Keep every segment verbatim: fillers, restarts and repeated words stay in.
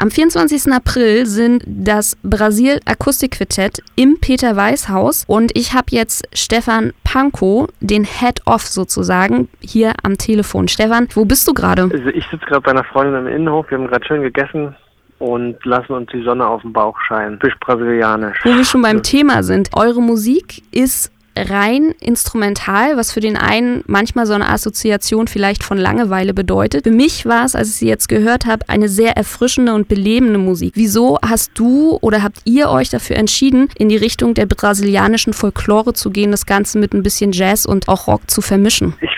Am vierundzwanzigsten April sind das Brasil Akustikquintett im Peter-Weiß-Haus und ich habe jetzt Stefan Pankow, den Head-Off sozusagen, hier am Telefon. Stefan, wo bist du gerade? Also ich sitze gerade bei einer Freundin im Innenhof, wir haben gerade schön gegessen und lassen uns die Sonne auf den Bauch scheinen. Fisch brasilianisch. Wo wir schon beim Thema sind. Eure Musik ist rein instrumental, was für den einen manchmal so eine Assoziation vielleicht von Langeweile bedeutet. Für mich war es, als ich sie jetzt gehört habe, eine sehr erfrischende und belebende Musik. Wieso hast du oder habt ihr euch dafür entschieden, in die Richtung der brasilianischen Folklore zu gehen, das Ganze mit ein bisschen Jazz und auch Rock zu vermischen? Ich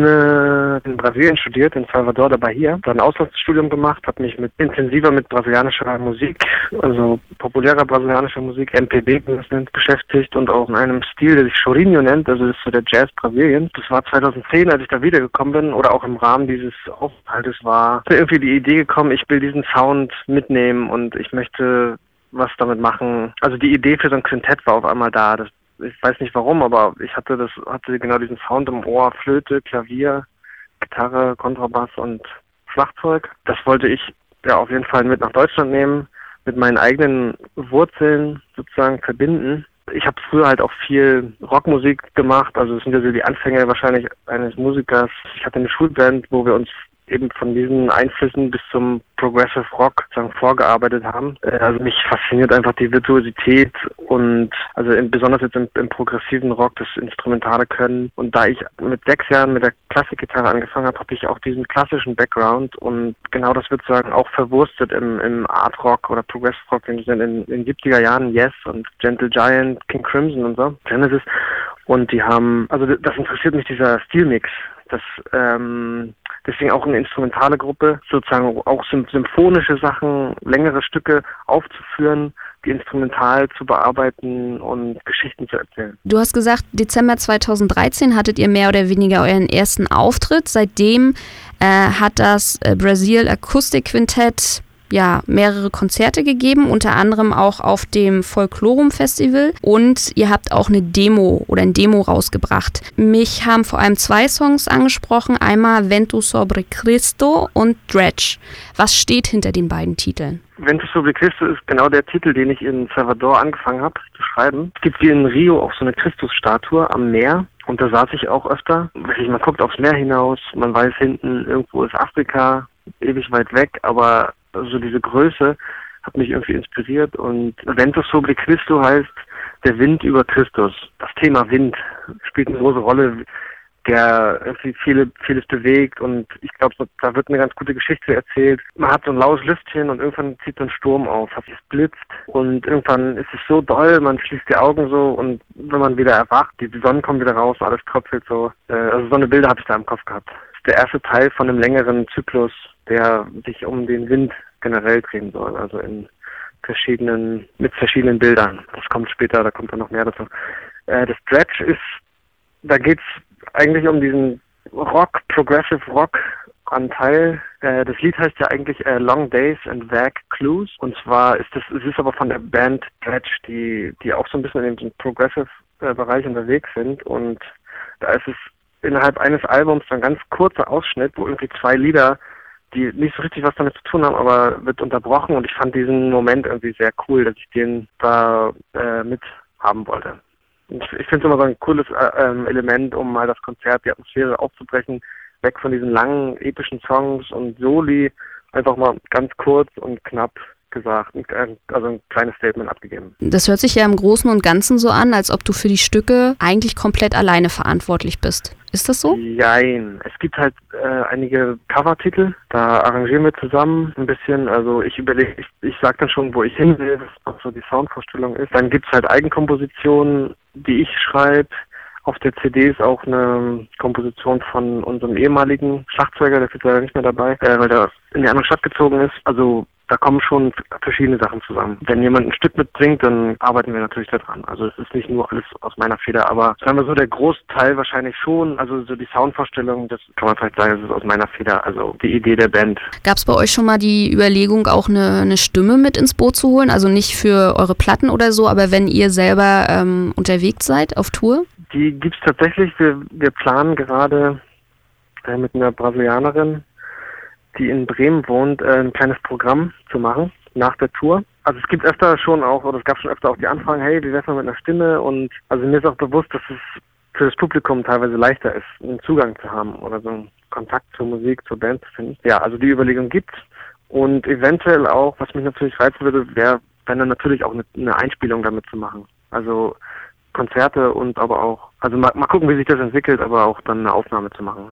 habe in Brasilien studiert, in Salvador da Bahia, dann ein Auslandsstudium gemacht, habe mich mit intensiver mit brasilianischer Musik, also populärer brasilianischer Musik, M P B beschäftigt und auch in einem Stil, der sich Chorinho nennt, also das ist so der Jazz Brasiliens. Das war zweitausendzehn, als ich da wiedergekommen bin, oder auch im Rahmen dieses Aufenthaltes war mir irgendwie die Idee gekommen, ich will diesen Sound mitnehmen und ich möchte was damit machen. Also die Idee für so ein Quintett war auf einmal da. Das, ich weiß nicht warum, aber ich hatte das, hatte genau diesen Sound im Ohr, Flöte, Klavier, Gitarre, Kontrabass und Schlagzeug. Das wollte ich ja auf jeden Fall mit nach Deutschland nehmen, mit meinen eigenen Wurzeln sozusagen verbinden. Ich habe früher halt auch viel Rockmusik gemacht, also das sind ja so die Anfänge wahrscheinlich eines Musikers. Ich hatte eine Schulband, wo wir uns eben von diesen Einflüssen bis zum Progressive Rock sozusagen vorgearbeitet haben. Also mich fasziniert einfach die Virtuosität und also in, besonders jetzt im, im progressiven Rock das instrumentale Können. Und da ich mit sechs Jahren mit der Klassikgitarre angefangen habe, habe ich auch diesen klassischen Background und genau das wird sozusagen auch verwurstet im, im Art Rock oder Progressive Rock, den sind in den siebziger Jahren Yes und Gentle Giant, King Crimson und so, Genesis. Und die haben, also das interessiert mich, dieser Stilmix. Das, ähm, deswegen auch eine instrumentale Gruppe, sozusagen auch symphonische Sachen, längere Stücke aufzuführen, die instrumental zu bearbeiten und Geschichten zu erzählen. Du hast gesagt, Dezember zweitausenddreizehn hattet ihr mehr oder weniger euren ersten Auftritt. Seitdem äh, hat das äh, Brasil Akustikquintett ja, mehrere Konzerte gegeben, unter anderem auch auf dem Folklorum Festival und ihr habt auch eine Demo oder ein Demo rausgebracht. Mich haben vor allem zwei Songs angesprochen, einmal Vento sobre Cristo und Dredge. Was steht hinter den beiden Titeln? Vento sobre Cristo ist genau der Titel, den ich in Salvador angefangen habe zu schreiben. Es gibt hier in Rio auch so eine Christusstatue am Meer. Und da saß ich auch öfter. Man guckt aufs Meer hinaus, man weiß hinten, irgendwo ist Afrika, ewig weit weg, aber also diese Größe hat mich irgendwie inspiriert und Vento sobre Cristo heißt der Wind über Christus. Das Thema Wind spielt eine große Rolle, der irgendwie viele, vieles bewegt und ich glaube, da wird eine ganz gute Geschichte erzählt. Man hat so ein laues Lüftchen und irgendwann zieht so ein Sturm auf, es blitzt und irgendwann ist es so doll, man schließt die Augen so und wenn man wieder erwacht, die Sonne kommt wieder raus, alles tröpfelt so. Also so eine Bilder habe ich da im Kopf gehabt. Das ist der erste Teil von einem längeren Zyklus, der sich um den Wind generell drehen soll, also in verschiedenen, mit verschiedenen Bildern. Das kommt später, da kommt dann noch mehr dazu. Äh, das Dredge ist, da geht's eigentlich um diesen Rock, Progressive Rock Anteil. Äh, das Lied heißt ja eigentlich äh, Long Days and Vague Clues und zwar ist das, es ist aber von der Band Dredge, die, die auch so ein bisschen in dem Progressive äh, Bereich unterwegs sind und da ist es innerhalb eines Albums ein ganz kurzer Ausschnitt, wo irgendwie zwei Lieder, die nicht so richtig was damit zu tun haben, aber wird unterbrochen und ich fand diesen Moment irgendwie sehr cool, dass ich den da äh, mit haben wollte. Und ich finde es immer so ein cooles äh, Element, um mal das Konzert, die Atmosphäre aufzubrechen, weg von diesen langen, epischen Songs und Soli, einfach mal ganz kurz und knapp gesagt, also ein kleines Statement abgegeben. Das hört sich ja im Großen und Ganzen so an, als ob du für die Stücke eigentlich komplett alleine verantwortlich bist. Ist das so? Jein. Es gibt halt äh, einige Covertitel, da arrangieren wir zusammen ein bisschen, also ich überlege, ich, ich sag dann schon, wo ich hin will, was auch so die Soundvorstellung ist. Dann gibt's halt Eigenkompositionen, die ich schreibe. Auf der C D ist auch eine Komposition von unserem ehemaligen Schlagzeuger, der ist jetzt leider nicht mehr dabei, äh, weil der in die andere Stadt gezogen ist. Also da kommen schon verschiedene Sachen zusammen. Wenn jemand ein Stück mitbringt, dann arbeiten wir natürlich daran. Also es ist nicht nur alles aus meiner Feder, aber sagen wir so, der Großteil wahrscheinlich schon. Also so die Soundvorstellung, das kann man vielleicht sagen, das ist aus meiner Feder. Also die Idee der Band. Gab es bei euch schon mal die Überlegung, auch eine, eine Stimme mit ins Boot zu holen? Also nicht für eure Platten oder so, aber wenn ihr selber ähm, unterwegs seid auf Tour? Die gibt's tatsächlich. Wir, wir planen gerade äh, mit einer Brasilianerin die in Bremen wohnt, äh, ein kleines Programm zu machen nach der Tour. Also es gibt öfter schon auch, oder es gab schon öfter auch die Anfragen, hey, wie wär's mal mit einer Stimme? Und also mir ist auch bewusst, dass es für das Publikum teilweise leichter ist, einen Zugang zu haben oder so einen Kontakt zur Musik, zur Band zu finden. Ja, also die Überlegung gibt's. Und eventuell auch, was mich natürlich reizen würde, wäre, wenn dann natürlich auch eine, eine Einspielung damit zu machen. Also Konzerte und aber auch, also mal, mal gucken, wie sich das entwickelt, aber auch dann eine Aufnahme zu machen.